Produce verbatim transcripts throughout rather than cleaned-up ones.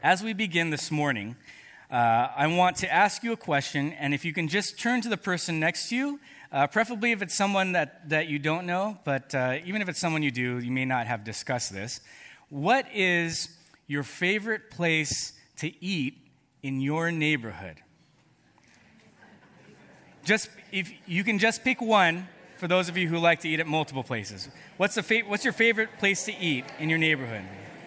as we begin this morning, uh, I want to ask you a question, and if you can just turn to the person next to you, uh, preferably if it's someone that, that you don't know, but uh, even if it's someone you do, you may not have discussed this. What is your favorite place to eat in your neighborhood? Just if you can just pick one for those of you who like to eat at multiple places. What's the fa- what's your favorite place to eat in your neighborhood?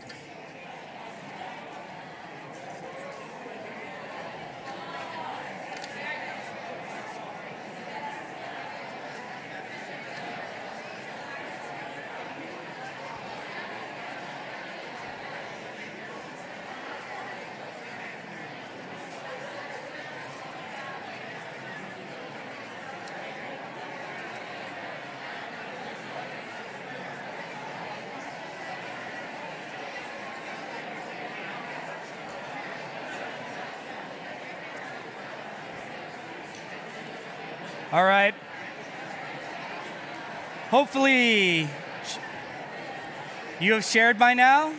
All right. Hopefully, you have shared by now.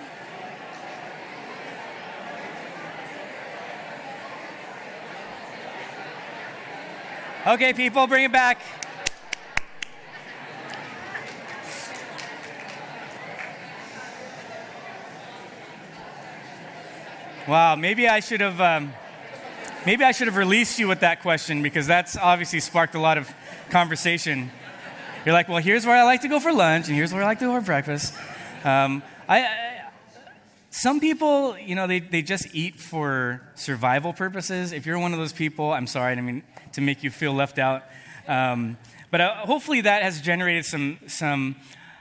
Okay, people, bring it back. Wow, maybe I should have... Um, Maybe I should have released you with that question, because that's obviously sparked a lot of conversation. You're like, well, here's where I like to go for lunch, and here's where I like to go for breakfast. Um, I, I, some people, you know, they, they just eat for survival purposes. If you're one of those people, I'm sorry, I didn't mean to make you feel left out. Um, but uh, hopefully that has generated some some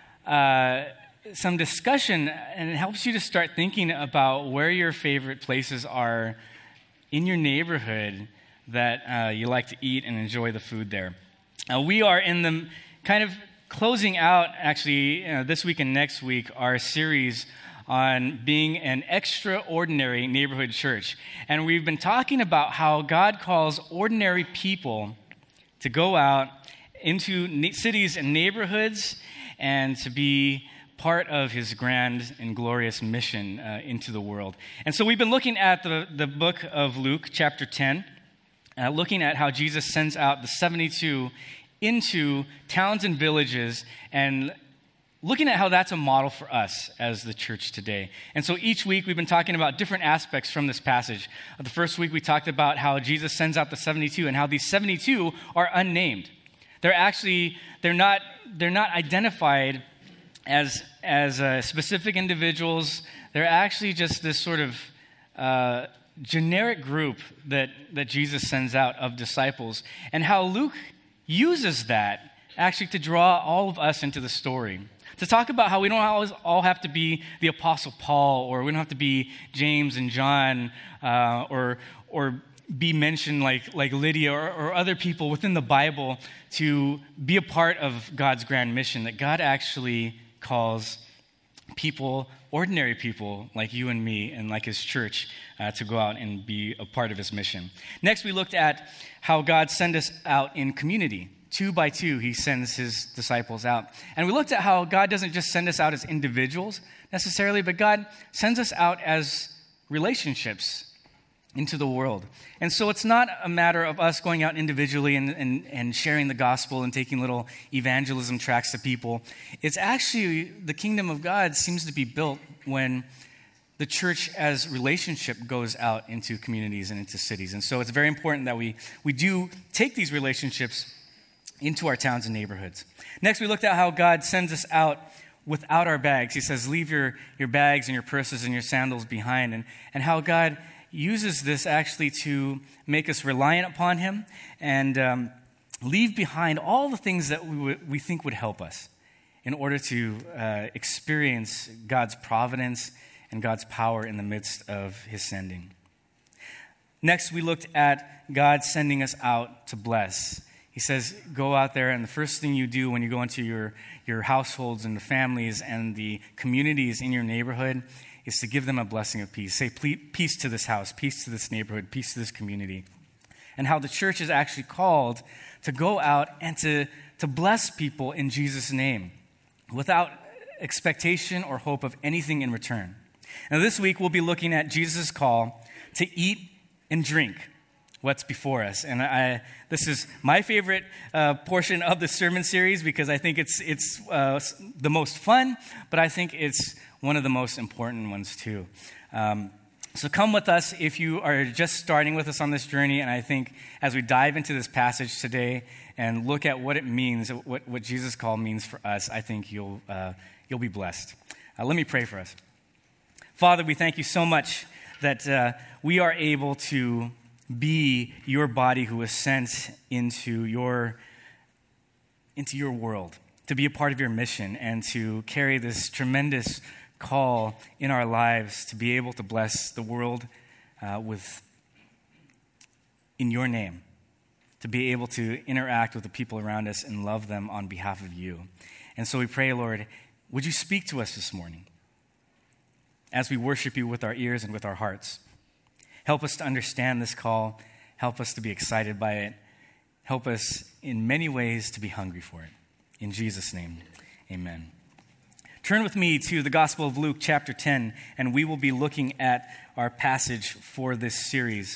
uh, some discussion, and it helps you to start thinking about where your favorite places are in your neighborhood that uh, you like to eat and enjoy the food there. Uh, we are in the kind of closing out, actually, uh, this week and next week, our series on being an extraordinary neighborhood church. And we've been talking about how God calls ordinary people to go out into na- cities and neighborhoods and to be part of his grand and glorious mission uh, into the world. And so we've been looking at the, the book of Luke, chapter ten, uh, looking at how Jesus sends out the seventy-two into towns and villages, and looking at how that's a model for us as the church today. And so each week we've been talking about different aspects from this passage. Uh, the first week we talked about how Jesus sends out the seventy-two and how these seventy-two are unnamed. They're actually, they're not, they're not identified as as uh, specific individuals. They're actually just this sort of uh, generic group that, that Jesus sends out of disciples, and how Luke uses that actually to draw all of us into the story, to talk about how we don't always all have to be the Apostle Paul, or we don't have to be James and John, uh, or or be mentioned like, like Lydia or, or other people within the Bible to be a part of God's grand mission, that God actually calls people, ordinary people like you and me and like his church, uh, to go out and be a part of his mission. Next, we looked at how God sends us out in community. Two by two, he sends his disciples out. And we looked at how God doesn't just send us out as individuals necessarily, but God sends us out as relationships into the world. And so it's not a matter of us going out individually and, and, and sharing the gospel and taking little evangelism tracts to people. It's actually, the kingdom of God seems to be built when the church as relationship goes out into communities and into cities. And so it's very important that we, we do take these relationships into our towns and neighborhoods. Next, we looked at how God sends us out without our bags. He says, leave your, your bags and your purses and your sandals behind. And, and how God uses this actually to make us reliant upon him and um, leave behind all the things that we, w- we think would help us in order to uh, experience God's providence and God's power in the midst of his sending. Next, we looked at God sending us out to bless. He says, go out there, and the first thing you do when you go into your, your households and the families and the communities in your neighborhood is to give them a blessing of peace. Say peace to this house, peace to this neighborhood, peace to this community. And how the church is actually called to go out and to, to bless people in Jesus' name without expectation or hope of anything in return. Now, this week we'll be looking at Jesus' call to eat and drink what's before us. And I, this is my favorite uh, portion of the sermon series because I think it's it's uh, the most fun, but I think it's one of the most important ones too. Um, so come with us if you are just starting with us on this journey. And I think as we dive into this passage today and look at what it means, what, what Jesus' call means for us, I think you'll uh, you'll be blessed. Uh, let me pray for us. Father, we thank you so much that uh, we are able to be your body who was sent into your into your world, to be a part of your mission and to carry this tremendous call in our lives to be able to bless the world uh, with in your name, to be able to interact with the people around us and love them on behalf of you. And so we pray, Lord, would you speak to us this morning as we worship you with our ears and with our hearts? Help us to understand this call. Help us to be excited by it. Help us in many ways to be hungry for it. In Jesus' name, amen. Turn with me to the Gospel of Luke, chapter ten, and we will be looking at our passage for this series.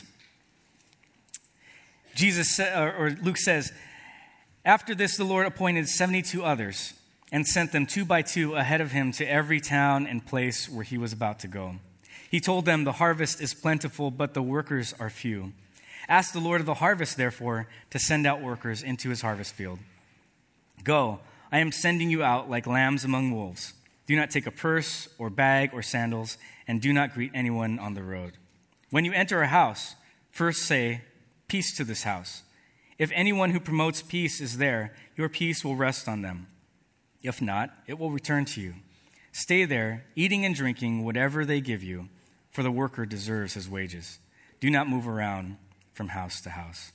Jesus, or Luke says, after this the Lord appointed seventy-two others and sent them two by two ahead of him to every town and place where he was about to go. He told them, the harvest is plentiful, but the workers are few. Ask the Lord of the harvest, therefore, to send out workers into his harvest field. Go, I am sending you out like lambs among wolves. Do not take a purse or bag or sandals, and do not greet anyone on the road. When you enter a house, first say, peace to this house. If anyone who promotes peace is there, your peace will rest on them. If not, it will return to you. Stay there, eating and drinking whatever they give you, for the worker deserves his wages. Do not move around from house to house.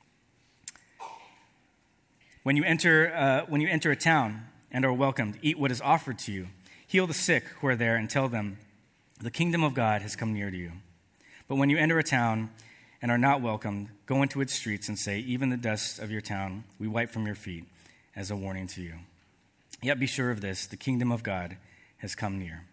When you enter, uh, when you enter a town and are welcomed, eat what is offered to you. Heal the sick who are there and tell them, the kingdom of God has come near to you. But when you enter a town and are not welcomed, go into its streets and say, even the dust of your town we wipe from your feet as a warning to you. Yet be sure of this, the kingdom of God has come near.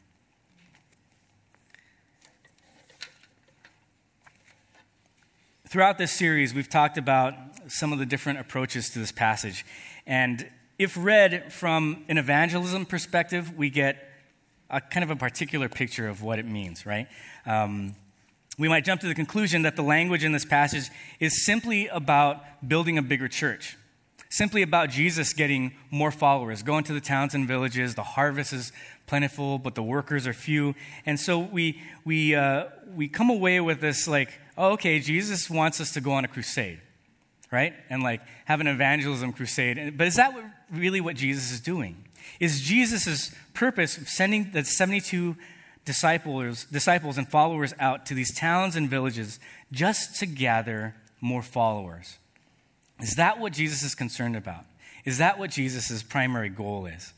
Throughout this series, we've talked about some of the different approaches to this passage. And if read from an evangelism perspective, we get a kind of a particular picture of what it means, right? Um, we might jump to the conclusion that the language in this passage is simply about building a bigger church, simply about Jesus getting more followers, going to the towns and villages. The harvest is plentiful, but the workers are few. And so we we uh, we come away with this like, oh, okay, Jesus wants us to go on a crusade, right? And like have an evangelism crusade. But is that what, really what Jesus is doing? Is Jesus' purpose of sending the seventy-two disciples, disciples and followers out to these towns and villages just to gather more followers? Is that what Jesus is concerned about? Is that what Jesus' primary goal is?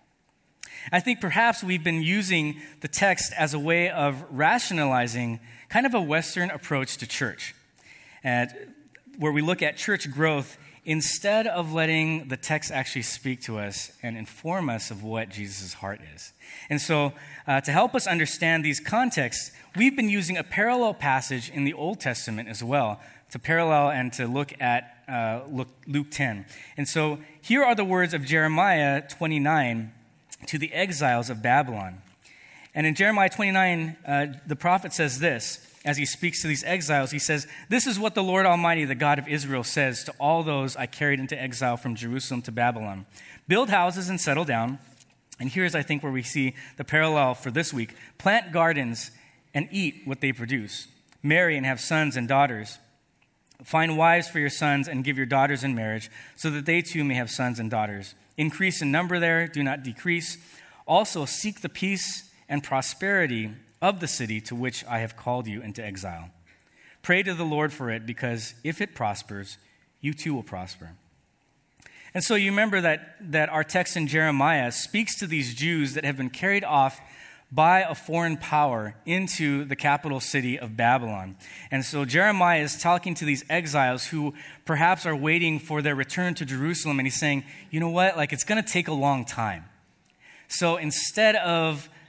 I think perhaps we've been using the text as a way of rationalizing kind of a Western approach to church, and where we look at church growth instead of letting the text actually speak to us and inform us of what Jesus' heart is. And so uh, to help us understand these contexts, we've been using a parallel passage in the Old Testament as well to parallel and to look at uh, Luke ten. And so here are the words of Jeremiah twenty-nine to the exiles of Babylon. And in Jeremiah twenty-nine, uh, the prophet says this, as he speaks to these exiles, he says, this is what the Lord Almighty, the God of Israel, says to all those I carried into exile from Jerusalem to Babylon. Build houses and settle down. And here's, I think, where we see the parallel for this week. Plant gardens and eat what they produce. Marry and have sons and daughters. Find wives for your sons and give your daughters in marriage, so that they too may have sons and daughters. Increase in number there, do not decrease. Also seek the peace and prosperity of the city to which I have called you into exile. Pray to the Lord for it, because if it prospers, you too will prosper. And so you remember that, that our text in Jeremiah speaks to these Jews that have been carried off by a foreign power into the capital city of Babylon. And so Jeremiah is talking to these exiles who perhaps are waiting for their return to Jerusalem, and he's saying, you know what, like it's going to take a long time. So instead of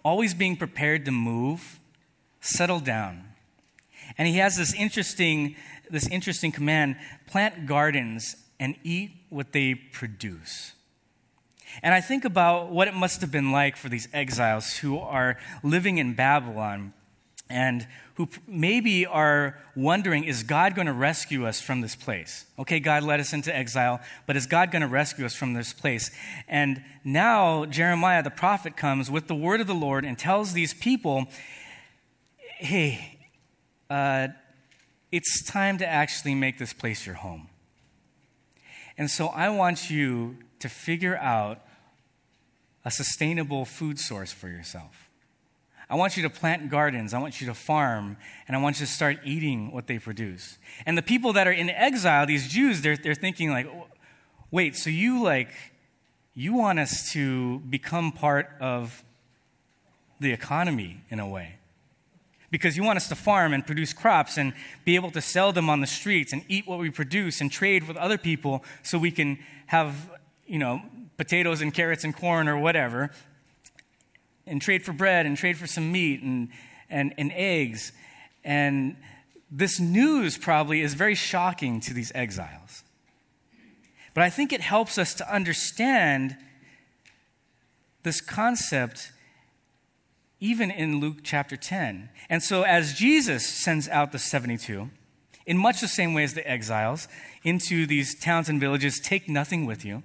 always being prepared to move, settle down. And he has this interesting, this interesting command, plant gardens and eat what they produce. And I think about what it must have been like for these exiles who are living in Babylon and who maybe are wondering, is God going to rescue us from this place? Okay, God led us into exile, but is God going to rescue us from this place? And now Jeremiah the prophet comes with the word of the Lord and tells these people, hey, uh, it's time to actually make this place your home. And so I want you to figure out a sustainable food source for yourself. I want you to plant gardens, I want you to farm, and I want you to start eating what they produce. And the people that are in exile, these Jews, they're, they're thinking like, wait, so you like, you want us to become part of the economy in a way. Because you want us to farm and produce crops and be able to sell them on the streets and eat what we produce and trade with other people so we can have, you know, potatoes and carrots and corn or whatever, and trade for bread and trade for some meat and, and, and eggs. And this news probably is very shocking to these exiles. But I think it helps us to understand this concept even in Luke chapter ten. And so as Jesus sends out the seventy-two, in much the same way as the exiles, into these towns and villages, take nothing with you.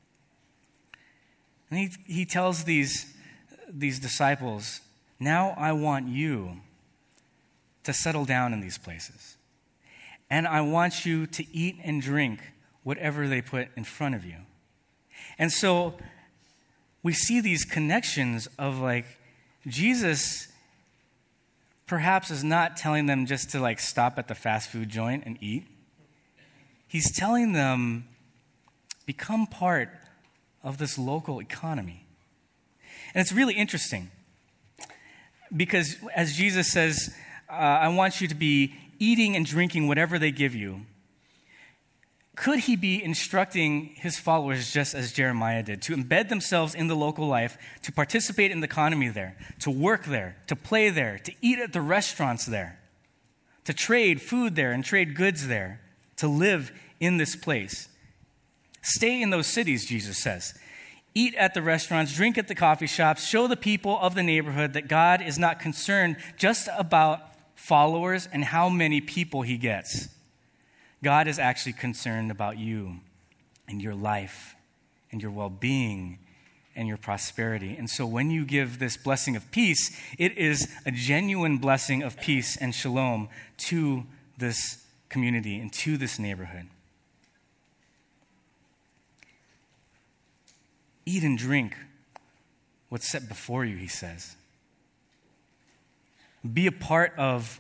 And he, he tells these these disciples, now I want you to settle down in these places. And I want you to eat and drink whatever they put in front of you. And so we see these connections of like, Jesus perhaps is not telling them just to like stop at the fast food joint and eat. He's telling them, become part of this local economy. And it's really interesting because as Jesus says, uh, I want you to be eating and drinking whatever they give you, could he be instructing his followers just as Jeremiah did, to embed themselves in the local life, to participate in the economy there, to work there, to play there, to eat at the restaurants there, to trade food there and trade goods there, to live in this place? Stay in those cities, Jesus says. Eat at the restaurants, drink at the coffee shops, show the people of the neighborhood that God is not concerned just about followers and how many people he gets. God is actually concerned about you and your life and your well-being and your prosperity. And so when you give this blessing of peace, it is a genuine blessing of peace and shalom to this community and to this neighborhood. Eat and drink what's set before you, he says. Be a part of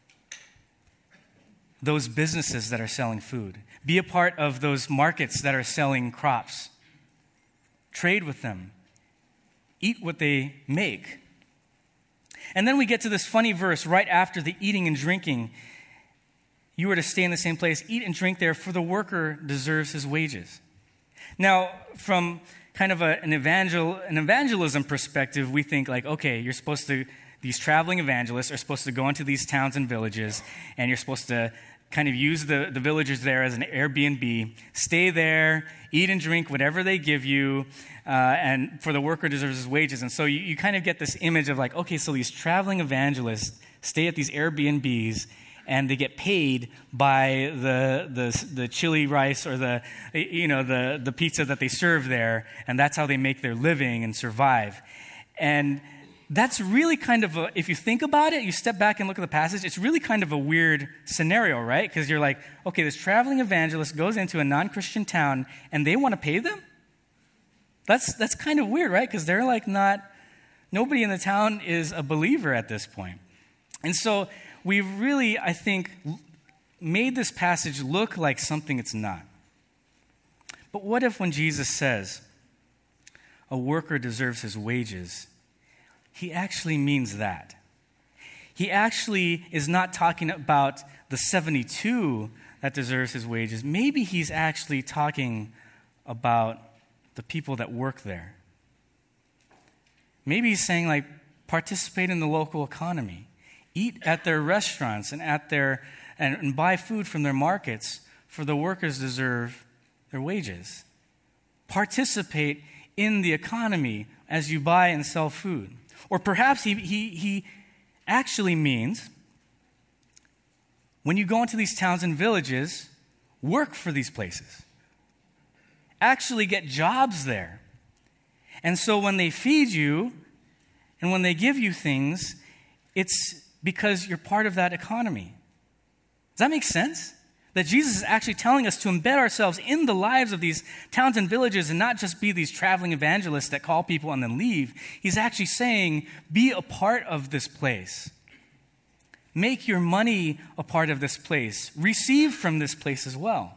those businesses that are selling food. Be a part of those markets that are selling crops. Trade with them. Eat what they make. And then we get to this funny verse right after the eating and drinking. You are to stay in the same place. Eat and drink there, for the worker deserves his wages. Now, from kind of a, an evangel, an evangelism perspective, we think like, okay, you're supposed to, these traveling evangelists are supposed to go into these towns and villages, and you're supposed to kind of use the, the villagers there as an Airbnb, stay there, eat and drink whatever they give you, uh, and for the worker deserves his wages. And so you, you kind of get this image of like, okay, so these traveling evangelists stay at these Airbnbs, and they get paid by the the the chili rice or the you know the the pizza that they serve there, and that's how they make their living and survive. And that's really kind of a, if you think about it, you step back and look at the passage, it's really kind of a weird scenario, right? Because you're like, okay, this traveling evangelist goes into a non-Christian town and they want to pay them? That's that's kind of weird, right? Because they're like not, nobody in the town is a believer at this point. And so we've really, I think, made this passage look like something it's not. But what if when Jesus says, a worker deserves his wages, he actually means that? He actually is not talking about the seventy-two that deserves his wages. Maybe he's actually talking about the people that work there. Maybe he's saying like, participate in the local economy, eat at their restaurants and at their and, and buy food from their markets, for the workers deserve their wages. Participate in the economy as you buy and sell food. Or perhaps he, he, he actually means when you go into these towns and villages, work for these places. Actually get jobs there. And so when they feed you and when they give you things, it's because you're part of that economy. Does that make sense? That Jesus is actually telling us to embed ourselves in the lives of these towns and villages and not just be these traveling evangelists that call people and then leave. He's actually saying, be a part of this place. Make your money a part of this place. Receive from this place as well.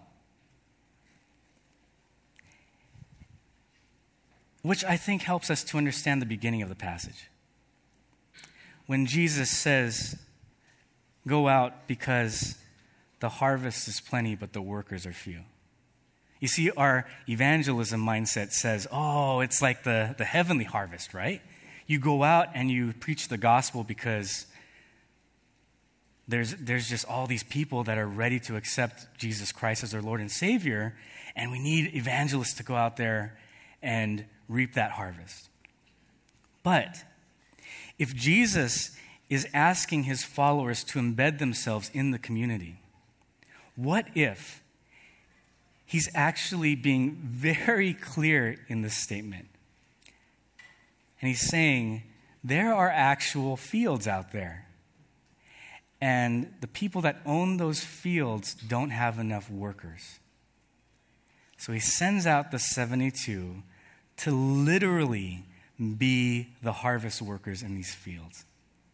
Which I think helps us to understand the beginning of the passage. When Jesus says, go out because the harvest is plenty, but the workers are few. You see, our evangelism mindset says, oh, it's like the, the heavenly harvest, right? You go out and you preach the gospel because there's, there's just all these people that are ready to accept Jesus Christ as their Lord and Savior, and we need evangelists to go out there and reap that harvest. But if Jesus is asking his followers to embed themselves in the community, what if he's actually being very clear in this statement? And he's saying, there are actual fields out there. And the people that own those fields don't have enough workers. So he sends out the seventy-two to literally be the harvest workers in these fields.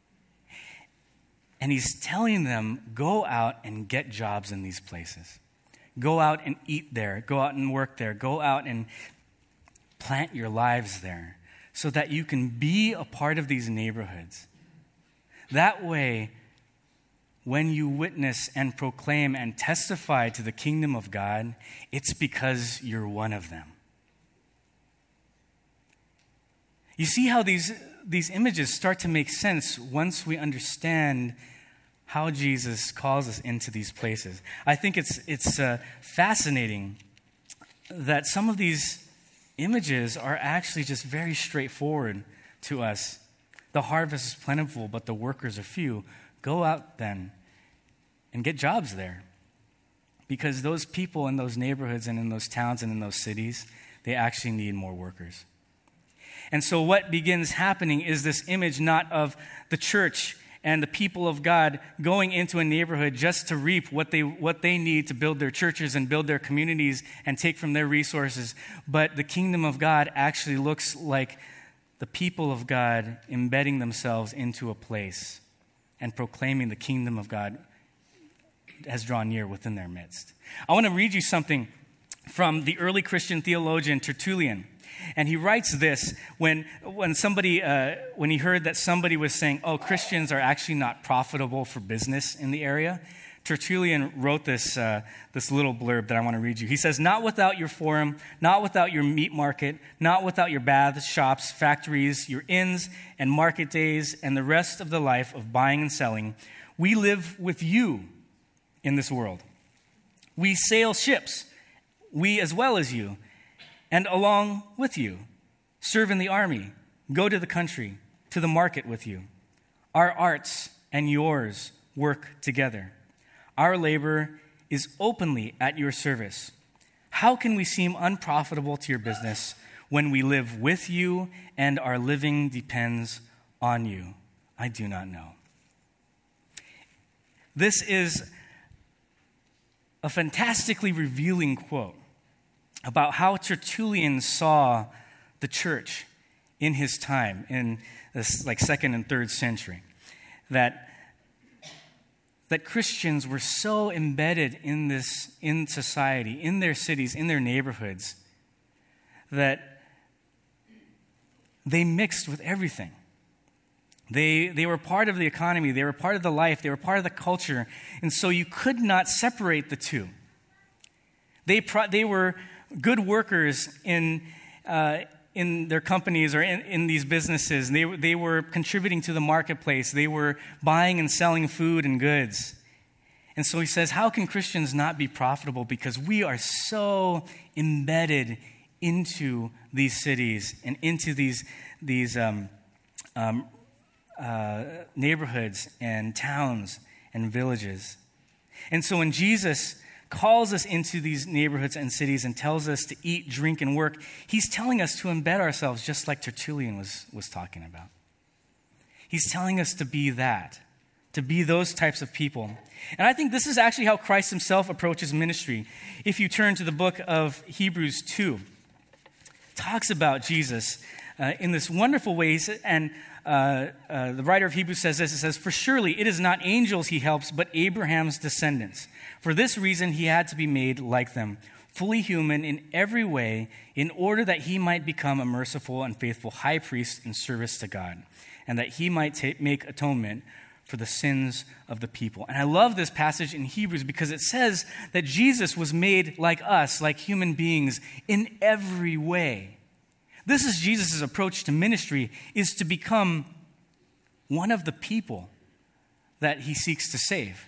And he's telling them, go out and get jobs in these places. Go out and eat there. Go out and work there. Go out and plant your lives there so that you can be a part of these neighborhoods. That way, when you witness and proclaim and testify to the kingdom of God, it's because you're one of them. You see how these, these images start to make sense once we understand how Jesus calls us into these places. I think it's, it's uh, fascinating that some of these images are actually just very straightforward to us. The harvest is plentiful, but the workers are few. Go out then and get jobs there. Because those people in those neighborhoods and in those towns and in those cities, they actually need more workers. And so what begins happening is this image not of the church and the people of God going into a neighborhood just to reap what they what they need to build their churches and build their communities and take from their resources. But the kingdom of God actually looks like the people of God embedding themselves into a place and proclaiming the kingdom of God has drawn near within their midst. I want to read you something from the early Christian theologian Tertullian. And he writes this when when somebody uh, when he heard that somebody was saying, "Oh, Christians are actually not profitable for business in the area." Tertullian wrote this uh, this little blurb that I want to read you. He says, "Not without your forum, not without your meat market, not without your baths, shops, factories, your inns and market days, and the rest of the life of buying and selling, we live with you in this world. We sail ships, we as well as you. And along with you, serve in the army, go to the country, to the market with you. Our arts and yours work together. Our labor is openly at your service. How can we seem unprofitable to your business when we live with you and our living depends on you? I do not know." This is a fantastically revealing quote about how Tertullian saw the church in his time, in this like second and third century. That, that Christians were so embedded in this, in society, in their cities, in their neighborhoods, that they mixed with everything. They, they were part of the economy, they were part of the life, they were part of the culture, and so you could not separate the two. They, pro- they were good workers in uh, in their companies or in, in these businesses. They, they were contributing to the marketplace. They were buying and selling food and goods. And so he says, how can Christians not be profitable? Because we are so embedded into these cities and into these, these um, um, uh, neighborhoods and towns and villages. And so when Jesus calls us into these neighborhoods and cities and tells us to eat, drink, and work, he's telling us to embed ourselves just like Tertullian was, was talking about. He's telling us to be that, to be those types of people. And I think this is actually how Christ himself approaches ministry. If you turn to the book of Hebrews two, it talks about Jesus uh, in this wonderful ways. And uh, uh, the writer of Hebrews says this, it says, "For surely it is not angels he helps, but Abraham's descendants. For this reason he had to be made like them, fully human in every way, in order that he might become a merciful and faithful high priest in service to God, and that he might ta- make atonement for the sins of the people." And I love this passage in Hebrews because it says that Jesus was made like us, like human beings, in every way. This is Jesus' approach to ministry, is to become one of the people that he seeks to save.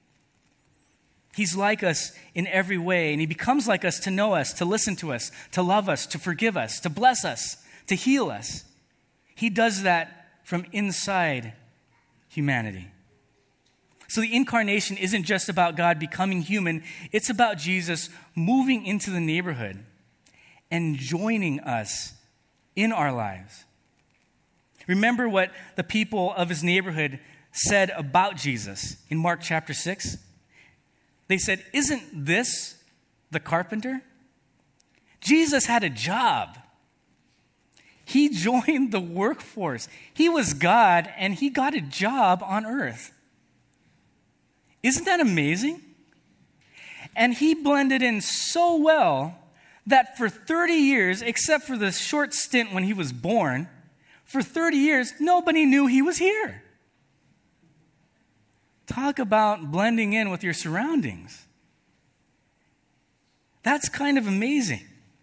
He's like us in every way, and he becomes like us to know us, to listen to us, to love us, to forgive us, to bless us, to heal us. He does that from inside humanity. So the incarnation isn't just about God becoming human, it's about Jesus moving into the neighborhood and joining us in our lives. Remember what the people of his neighborhood said about Jesus in Mark chapter six? They said, "Isn't this the carpenter?" Jesus had a job. He joined the workforce. He was God, and he got a job on earth. Isn't that amazing? And he blended in so well that for thirty years, except for the short stint when he was born, for thirty years, nobody knew he was here. Talk about blending in with your surroundings. That's kind of amazing.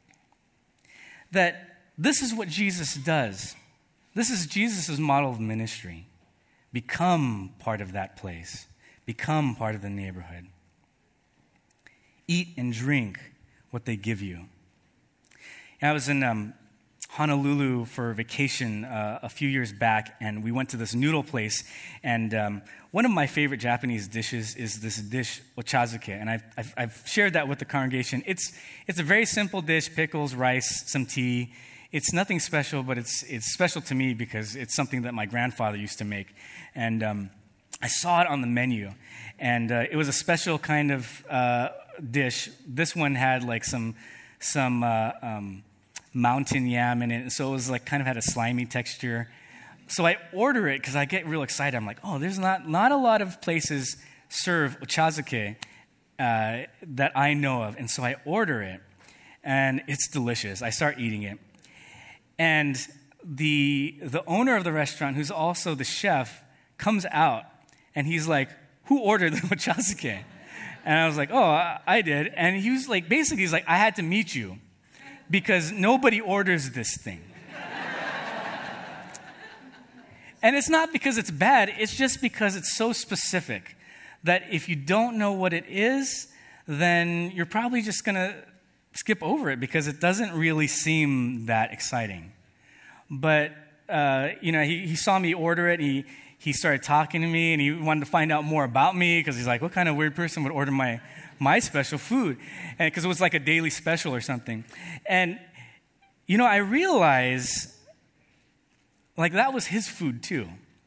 That this is what Jesus does. This is Jesus' model of ministry. Become part of that place. Become part of the neighborhood. Eat and drink what they give you. And I was in um, Honolulu for vacation uh, a few years back, and we went to this noodle place. And um, one of my favorite Japanese dishes is this dish, ochazuke. And I've, I've, I've shared that with the congregation. It's, it's a very simple dish, pickles, rice, some tea. It's nothing special, but it's it's special to me because it's something that my grandfather used to make. And um, I saw it on the menu, and uh, it was a special kind of uh, dish. This one had like some some uh, um, mountain yam in it, so it was like kind of had a slimy texture. So I order it because I get real excited. I'm like, oh, there's not not a lot of places serve ochazuke uh, that I know of, and so I order it, and it's delicious. I start eating it. And the the owner of the restaurant, who's also the chef, comes out, and he's like, "Who ordered the ochazuke?" And I was like, "Oh, I, I did." And he was like, basically, he's like, "I had to meet you because nobody orders this thing." And it's not because it's bad, it's just because it's so specific that if you don't know what it is, then you're probably just going to skip over it because it doesn't really seem that exciting. But, uh, you know, he, he saw me order it. He, he started talking to me, and he wanted to find out more about me because he's like, what kind of weird person would order my, my special food? And because it was like a daily special or something. And, you know, I realized, like, that was his food too.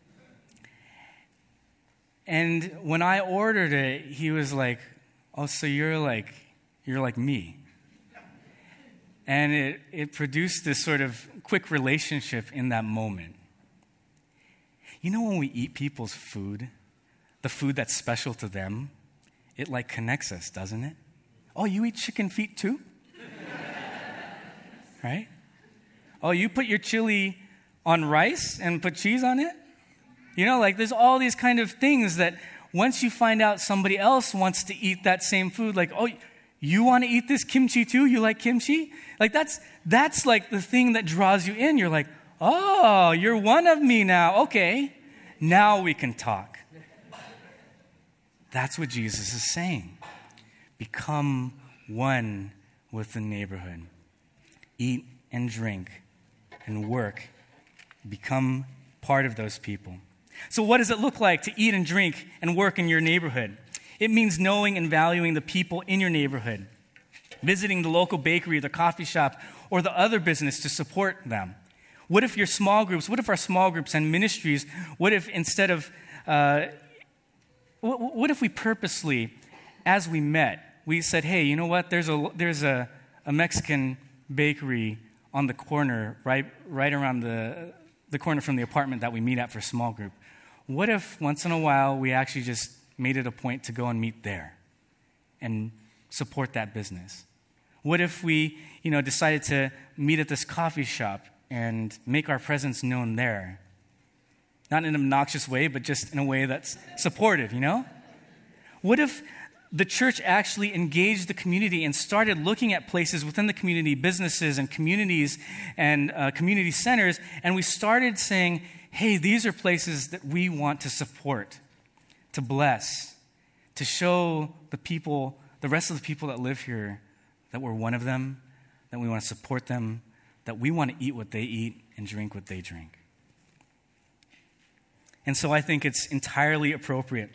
And when I ordered it, he was like, oh, so you're like, you're like me. And it, it produced this sort of quick relationship in that moment. You know, when we eat people's food, the food that's special to them, it like connects us, doesn't it? Oh, you eat chicken feet too? Right? Oh, you put your chili on rice and put cheese on it? You know, like there's all these kind of things that once you find out somebody else wants to eat that same food, like, oh, You want to eat this kimchi too? You like kimchi? Like that's that's like the thing that draws you in. You're like, oh, you're one of me now. Okay, now we can talk. That's what Jesus is saying. Become one with the neighborhood. Eat and drink and work. Become part of those people. So what does it look like to eat and drink and work in your neighborhood? It means knowing and valuing the people in your neighborhood, visiting the local bakery, the coffee shop, or the other business to support them. What if your small groups, what if our small groups and ministries, what if instead of, uh, what, what if we purposely, as we met, we said, hey, you know what, there's a, there's a, a Mexican bakery on the corner, right, right around the, the corner from the apartment that we meet at for a small group. What if once in a while we actually just made it a point to go and meet there and support that business? What if we, you know, decided to meet at this coffee shop and make our presence known there? Not in an obnoxious way, but just in a way that's supportive, you know? What if the church actually engaged the community and started looking at places within the community, businesses and communities and uh, community centers, and we started saying, hey, these are places that we want to support, to bless, to show the people, the rest of the people that live here, that we're one of them, that we want to support them, that we want to eat what they eat and drink what they drink. And so I think it's entirely appropriate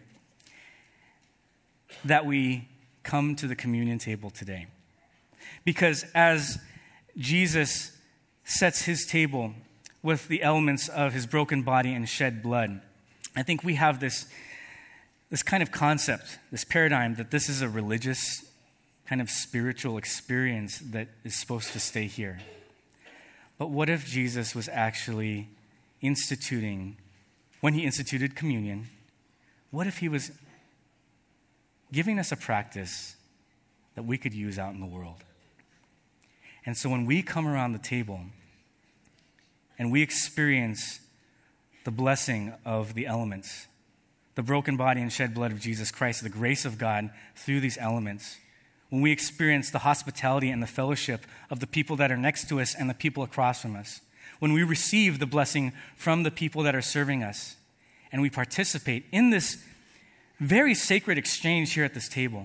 that we come to the communion table today. Because as Jesus sets his table with the elements of his broken body and shed blood, I think we have this This kind of concept, this paradigm that this is a religious, kind of spiritual experience that is supposed to stay here. But what if Jesus was actually instituting, when he instituted communion, what if he was giving us a practice that we could use out in the world? And so when we come around the table and we experience the blessing of the elements, the broken body and shed blood of Jesus Christ, the grace of God through these elements, when we experience the hospitality and the fellowship of the people that are next to us and the people across from us, when we receive the blessing from the people that are serving us, and we participate in this very sacred exchange here at this table,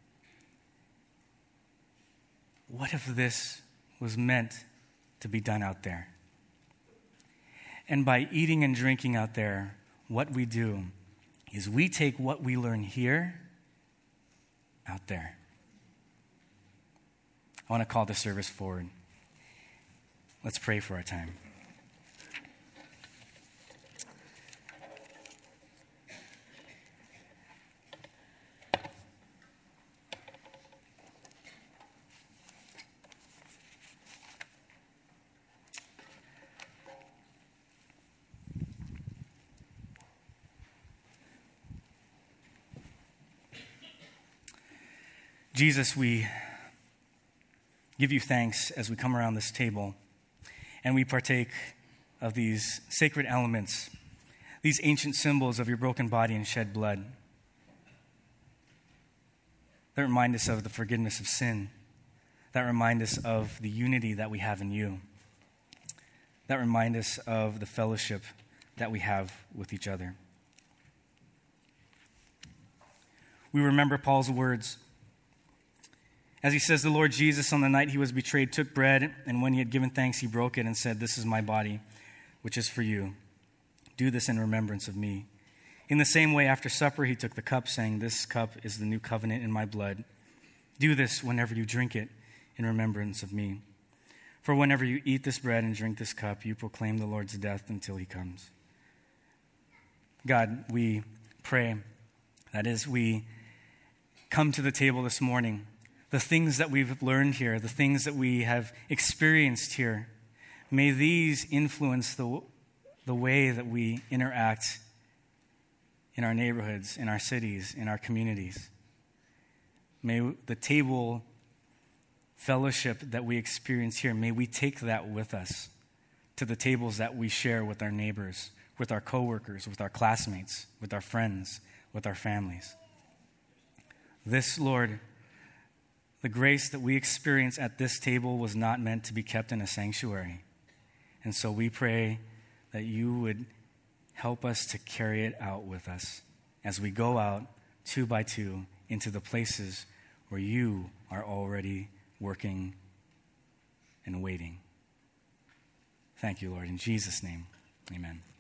what if this was meant to be done out there? And by eating and drinking out there, what we do is we take what we learn here out there. I want to call the service forward. Let's pray for our time. Jesus, we give you thanks as we come around this table and we partake of these sacred elements, these ancient symbols of your broken body and shed blood that remind us of the forgiveness of sin, that remind us of the unity that we have in you, that remind us of the fellowship that we have with each other. We remember Paul's words as he says, the Lord Jesus, on the night he was betrayed, took bread, and when he had given thanks, he broke it and said, this is my body, which is for you. Do this in remembrance of me. In the same way, after supper, he took the cup, saying, this cup is the new covenant in my blood. Do this whenever you drink it in remembrance of me. For whenever you eat this bread and drink this cup, you proclaim the Lord's death until he comes. God, we pray that as we come to the table this morning, the things that we've learned here, the things that we have experienced here, may these influence the, the way that we interact in our neighborhoods, in our cities, in our communities. May the table fellowship that we experience here, may we take that with us to the tables that we share with our neighbors, with our coworkers, with our classmates, with our friends, with our families. This, Lord, The grace that we experience at this table was not meant to be kept in a sanctuary. And so we pray that you would help us to carry it out with us as we go out two by two into the places where you are already working and waiting. Thank you, Lord. In Jesus' name, amen.